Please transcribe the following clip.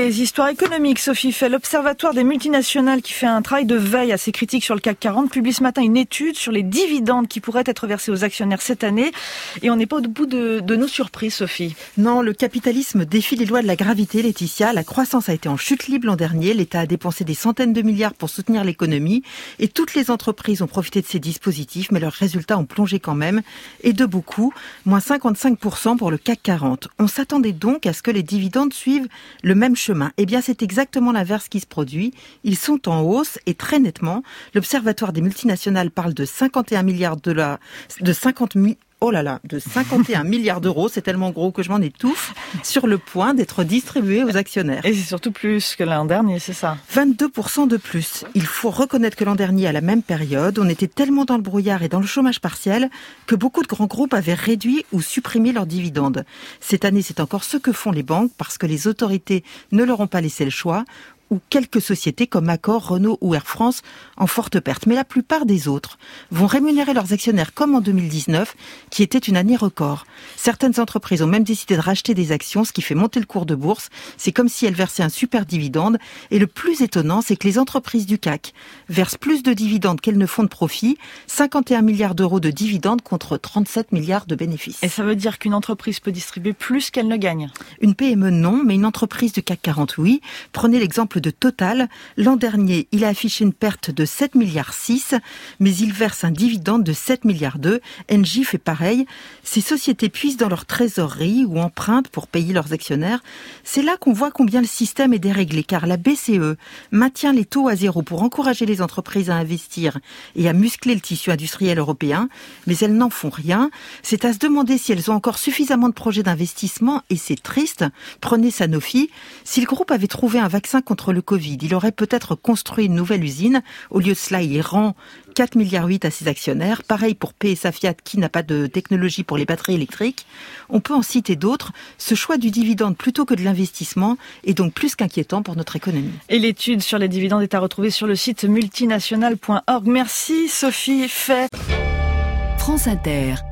les histoires économiques, Sophie Fay. L'Observatoire des multinationales, qui fait un travail de veille assez critique sur le CAC 40, publie ce matin une étude sur les dividendes qui pourraient être versés aux actionnaires cette année. Et on n'est pas au bout de nos surprises, Sophie. Non, le capitalisme défie les lois de la gravité, Laetitia. La croissance a été en chute libre l'an dernier. L'État a dépensé des centaines de milliards pour soutenir l'économie. Et toutes les entreprises ont profité de ces dispositifs, mais leurs résultats ont plongé quand même. Et de beaucoup, moins 55% pour le CAC 40. On s'attendait donc à ce que les dividendes suivent le même chemin. Eh bien, c'est exactement l'inverse qui se produit. Ils sont en hausse et très nettement. L'Observatoire des multinationales parle de 51 milliards de dollars, de 51 milliards d'euros, c'est tellement gros que je m'en étouffe, sur le point d'être distribués aux actionnaires. Et c'est surtout plus que l'an dernier, c'est ça? 22% de plus. Il faut reconnaître que l'an dernier, à la même période, on était tellement dans le brouillard et dans le chômage partiel que beaucoup de grands groupes avaient réduit ou supprimé leurs dividendes. Cette année, c'est encore ce que font les banques parce que les autorités ne leur ont pas laissé le choix, ou quelques sociétés comme Accor, Renault ou Air France en forte perte. Mais la plupart des autres vont rémunérer leurs actionnaires comme en 2019, qui était une année record. Certaines entreprises ont même décidé de racheter des actions, ce qui fait monter le cours de bourse. C'est comme si elles versaient un super dividende. Et le plus étonnant, c'est que les entreprises du CAC versent plus de dividendes qu'elles ne font de profit. 51 milliards d'euros de dividendes contre 37 milliards de bénéfices. Et ça veut dire qu'une entreprise peut distribuer plus qu'elle ne gagne? Une PME, non, mais une entreprise du CAC 40, oui. Prenez l'exemple de Total. L'an dernier, il a affiché une perte de 7 milliards 6, mais il verse un dividende de 7 milliards 2. Engie fait pareil. Ces sociétés puisent dans leur trésorerie ou empruntent pour payer leurs actionnaires. C'est là qu'on voit combien le système est déréglé, car la BCE maintient les taux à zéro pour encourager les entreprises à investir et à muscler le tissu industriel européen, mais elles n'en font rien. C'est à se demander si elles ont encore suffisamment de projets d'investissement, et c'est triste. Prenez Sanofi. Si le groupe avait trouvé un vaccin contre le Covid, il aurait peut-être construit une nouvelle usine. Au lieu de cela, il rend 4,8 milliards à ses actionnaires. Pareil pour PSA Fiat, qui n'a pas de technologie pour les batteries électriques. On peut en citer d'autres. Ce choix du dividende plutôt que de l'investissement est donc plus qu'inquiétant pour notre économie. Et l'étude sur les dividendes est à retrouver sur le site multinational.org. Merci Sophie Fay. France Inter.